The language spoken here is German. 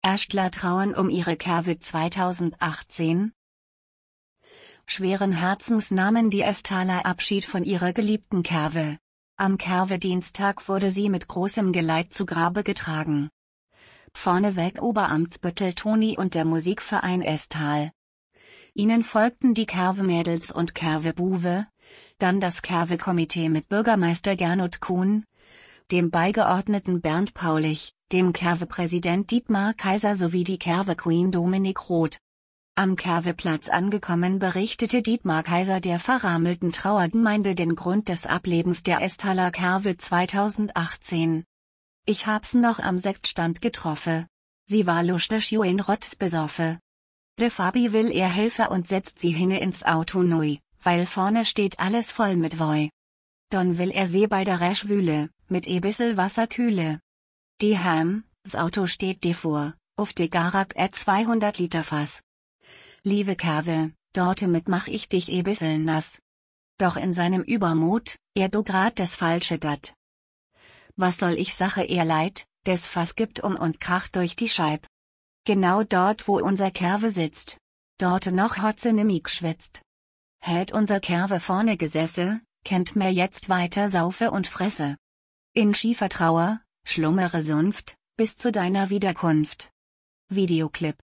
Erstler trauern um ihre Kerwe 2018. Schweren Herzens nahmen die Estaler Abschied von ihrer geliebten Kerwe. Am Kerwe-Dienstag wurde sie mit großem Geleit zu Grabe getragen. Vorneweg Oberamtsbüttel Toni und der Musikverein Estal. Ihnen folgten die Kerwe-Mädels und Kerwe-Buwe, dann das Kerwe-Komitee mit Bürgermeister Gernot Kuhn, dem Beigeordneten Bernd Paulich, dem Kerwe-Präsident Dietmar Kaiser sowie die Kerwe-Queen Dominik Roth. Am Kerwe-Platz angekommen berichtete Dietmar Kaiser der verrammelten Trauergemeinde den Grund des Ablebens der Estaler Kerwe 2018. Ich hab's noch am Sektstand getroffen. Sie war lustig joen rotzbesoffen. De Fabi will ihr helfen und setzt sie hinne ins Auto neu, weil vorne steht alles voll mit Woi. Dann will er sie bei der Reschwühle, mit bissel Wasser kühle. Die s Auto steht vor, auf de Garak 200 Liter Fass. Liebe Kerwe, dorte mit mach ich dich bissel nass. Doch in seinem Übermut, do grad das Falsche dat. Was soll ich Sache ihr leid, des Fass gibt und kracht durch die Scheib. Genau dort wo unser Kerwe sitzt. Dorte noch Hotze nimmi geschwitzt. Hätt unser Kerwe vorne gesesse, kennt mir jetzt weiter saufe und fresse. In schiefer Trauer, schlummere Sunft, bis zu deiner Wiederkunft. Videoclip